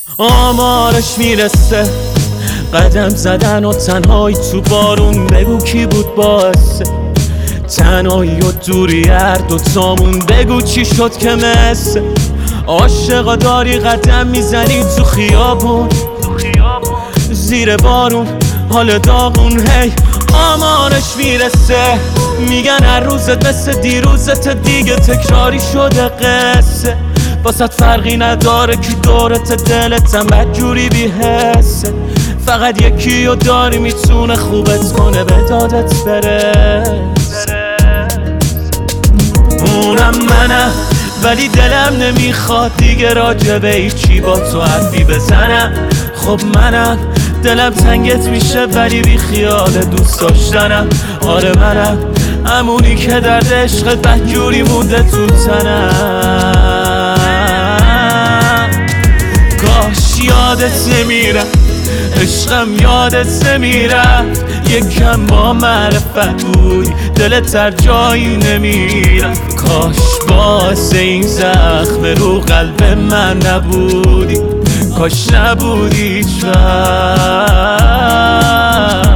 آمارش میرسه قدم زدن و تنهایی تو بارون، بگو کی بود باعثه تنهایی و دوری هر دوتامون، بگو چی شد که مثل عاشقا داری قدم میزنی تو خیابون زیر بارون حال داغون. هی آمارش میرسه میگن هر روزت مثل دیروزت دیگه تکراری شده قصه، واسه فرقی نداره کی دورت دلتم بدجوری بی‌حسه، فقط یکی رو داری میتونه خوبت کنه به دادت برسه. اونم منم ولی دلم نمیخواد دیگه راجبه هیچی با تو حرفی بزنم. خب منم دلم تنگت میشه ولی بی خیال دوست داشتنم. آره منم همونی که درد عشق بدجوری مونده تو تنم. کاش یادت نمیرم عشقم یادت نمیرفت، یکم با معرفت بودی دلت در جایی نمیرفت. کاش باعث این زخم رو قلب من نبودی، کاش نبودی هیچ وقت.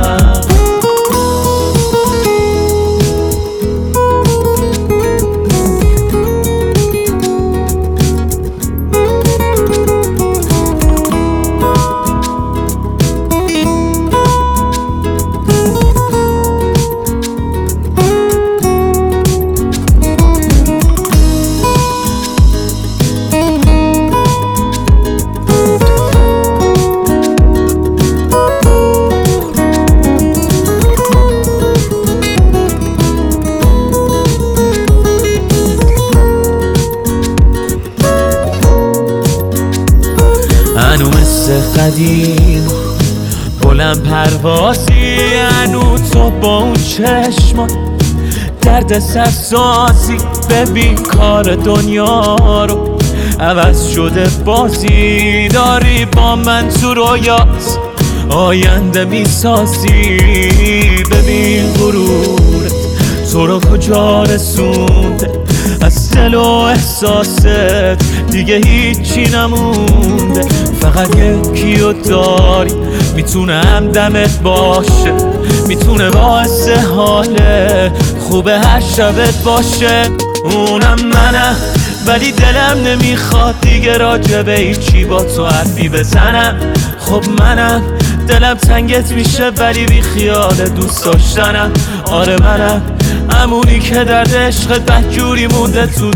هنو مثل قدیم بلند پروازی، هنو تو با اون چشما درد سرسازی. ببین کار دنیا رو عوض شده بازی، داری با من تو رویات آینده میسازی. ببین غرورت تو رو کجا رسونده، از دل و احساست دیگه هیچی نمونده. فقط یکی رو داری میتونه همدمت باشه، میتونه باعث حال خوب هر شبت باشه. اونم منم ولی دلم نمیخواد دیگه راجبه هیچی با تو حرفی بزنم. خب منم دلم تنگت میشه ولی بی خیال دوست داشتنم. آره منم همونی که درد عشق بدجوری مونده تو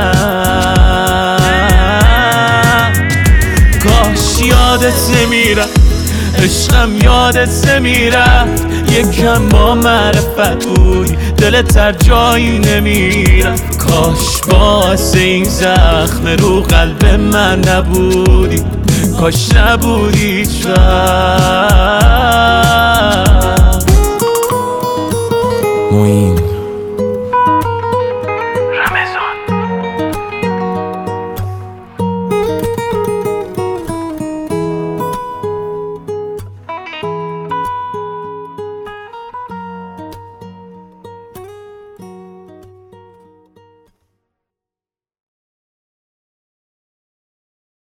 تنم. کاش یادت نمیرم عشقم یادت نمیرفت، یکم با معرفت بودی دلت در جایی نمیرفت. کاش باعث این زخم رو قلب من نبودی، کاش نبودی هیچ وقت.